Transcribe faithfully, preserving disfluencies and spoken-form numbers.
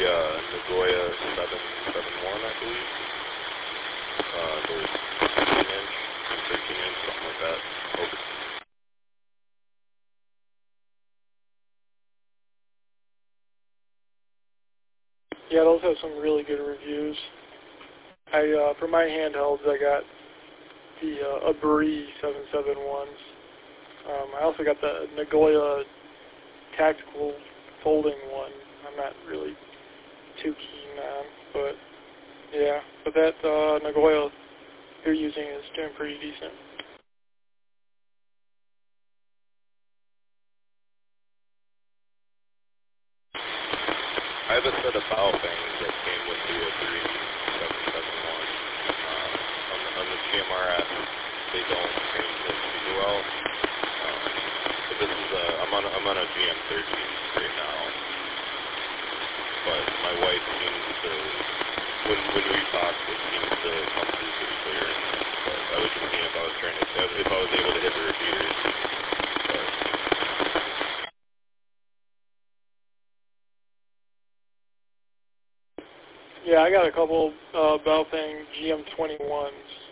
uh, Nagoya seven seven one, I believe. Uh, those sixteen inch, thirteen inch, something like that. Over. Yeah, those have some really good reviews. I uh, for my handhelds, I got the uh, Aburi seven seven ones. Um, I also got the Nagoya tactical folding one. I'm not really too keen on, but yeah. But that uh, Nagoya you're using is doing pretty decent. I have a set of bow bangs that came with the Aburi seven seven one. Uh, on, the, on the G M R S, they don't transmit super well. Um, but this is a, I'm on a, I'm on a G M thirty right now. But my wife seems to, when when we talk, it seems to come through pretty clear. But I was just seeing if I was trying to, if I was able to hit the repeaters. But Yeah, I got a couple uh, Baofeng G M twenty-ones.